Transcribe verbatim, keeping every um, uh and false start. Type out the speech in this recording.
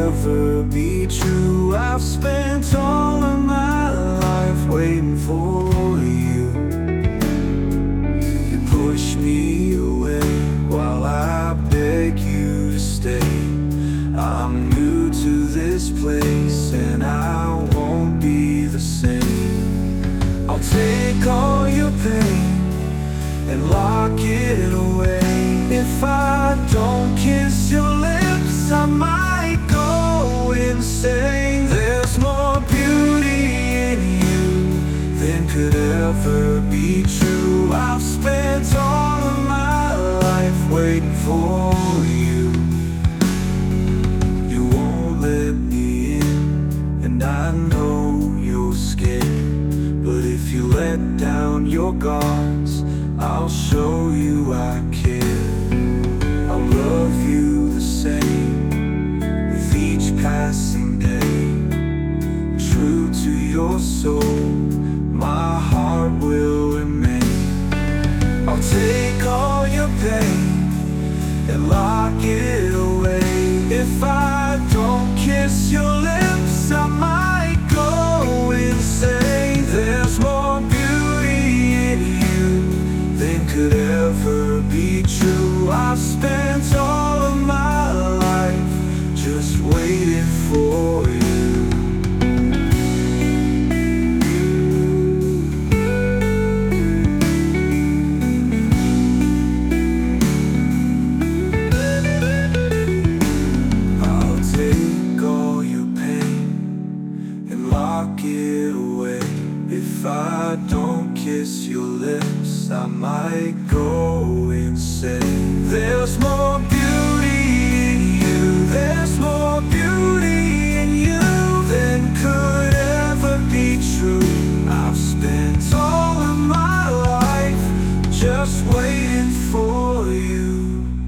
ever be true. I've spent all of my life waiting for you. You push me away while I beg you to stay. I'm new to this place and I won't be the same. I'll take all your pain and lock it away. If I don't kiss your lips, I might go insane. There's more beauty in you than could ever be true. I've spent all of my life waiting for you. You won't let me in, and I know you're scared. But if you let down your guards, I'll show you I care. I'll love you the same with each passing day. True to your soul, my heart will remain. I'll take all your pain and lock it away. If I don't kiss your lips, I might go insane. There's more beauty in you than could ever be true. I've spent all of my life just waiting for you. I'll take all your pain and lock it away. If I don't kiss your lips, I might go insane. There's more beauty in you, there's more beauty in you than could ever be true. I've spent all of my life just waiting for you.